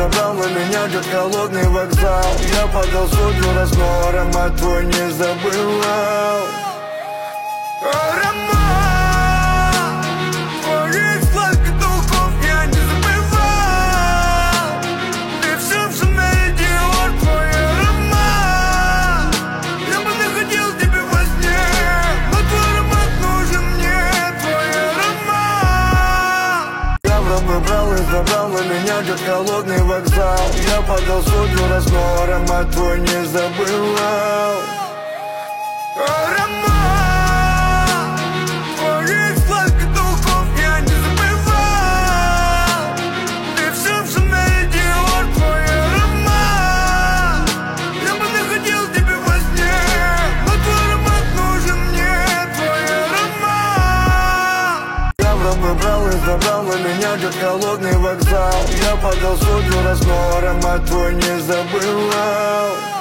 забрал на меня дед холодный вокзал. Я подал судью раз, но аромат твой не забывал. Аромат твоих сладких духов я не забывал. Ты все в Шанель Диор, твой аромат. Я бы находил тебя во сне, но твой аромат нужен мне, твой аромат. Я враг выбрал и забрал на меня дед холодный вокзал. Я подал судью раз, но аромат твой не забывал. Аромат твоих сладких духов я не забывал. Ты все в Шанель Диор, твой аромат. Я бы находил тебя во сне, но твой аромат нужен мне, твой аромат. Я враг выбрал и забрал на меня дед холодный вокзал. Я подал судью раз, но аромат твой не забывал.